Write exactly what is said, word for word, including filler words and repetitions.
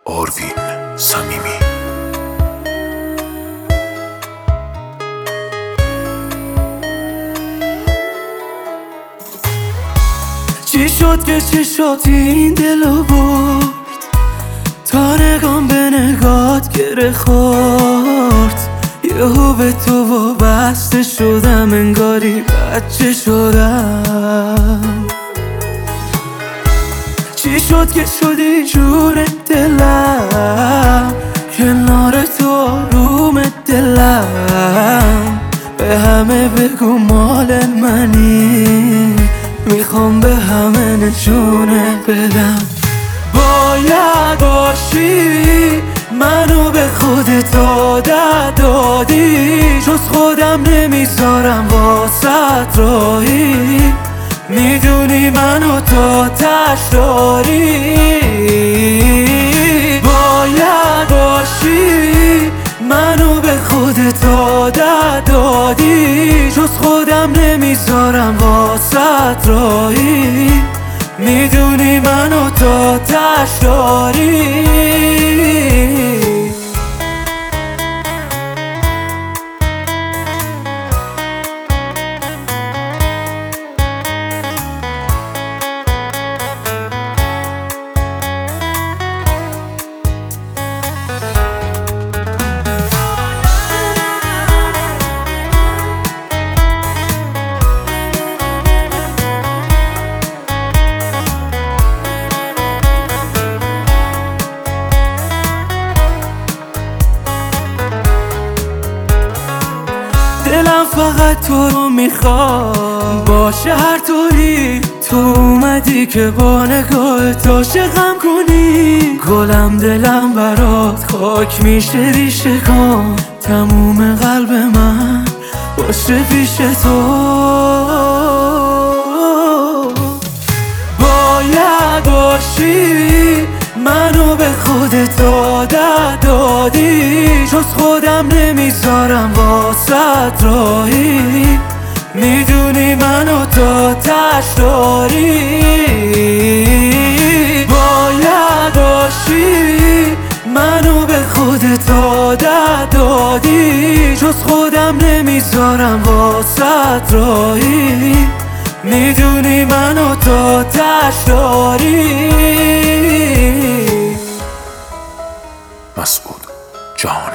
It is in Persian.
آروین صمیمی. چی شد که چی شد این دلو برد، تا نگام به نگات گره خورد. یهو به تو وابسته شدم، انگاری بچه شدم. چی شد که شدی جون دلم، کنار تو آروم دلم. به همه بگو مال منی، میخوام به همه نشونه بدم. باید باشی، منو به خودت عادت دادی، جز خودم نمیذارم واسط راهی. میدونی منو تا تش داری. باید باشی، منو به خودت عادت دادی، جز خودم نمیذارم واسط راهی. میدونی منو تا تش داری. دلم فقط تو رو میخواد، باشه هر طوری. تو اومدی که با نگاهت عاشقم کنی. گلم دلم برات خاک میشه ریشه کن، تموم قلب من باشه پیش تو. باید باشی، منو به خودت عادت دادی، جز خودم نمیذارم واسط راهی. میدونی منو تا تش داری. باید باشی، منو به خودت عادت دادی، جز خودم نمیذارم واسط راهی. میدونی منو تا تش داری. مسعود جهانی.